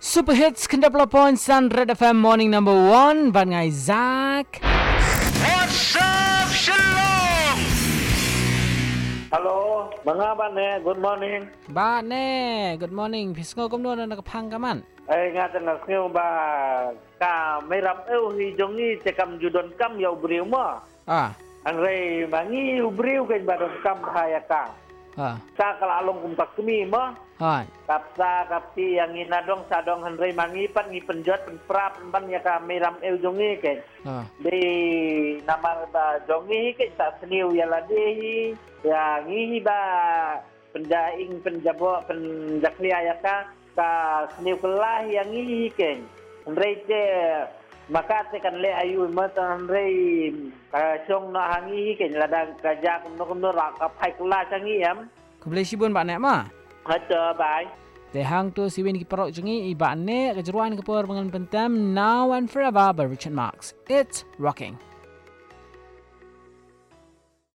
Super Hits Kendapla Point Sun Red FM Morning number 1 Ban ngai Zak. What's up, Shalom? Hello, mga ba ne? Good morning. Ba ne, good morning. Pisngo kom no na kapang kaman. Ay nga tanong ko ba ka may ram hi jongi te kam judon kam ya ubriu mo. Ang rey mangi ubriu kan ba dong kam haya ka. Sa kalalong kum takmi mo. Kapsa kapti yang inadong sadong hanrei mangipan ngi penjot penprap ban ya ka may ram jongi ken. Di namar ba jongi ke sa seniu ya ladi ya ngi ba pendaing penjabo penjaklia ya ka seniu kelah yang ngi ken. Hanrei je maka tekan le ayu mata hanrei song na hangi ken ladang kajak no rakap hai kelah changi am. Kublai sibun ba ne ma? Hatta bye. Tehang tu siwin ki perok jengi iba ne kejeruan kepor pengen pentam now and forever by Richard Marx. It's rocking.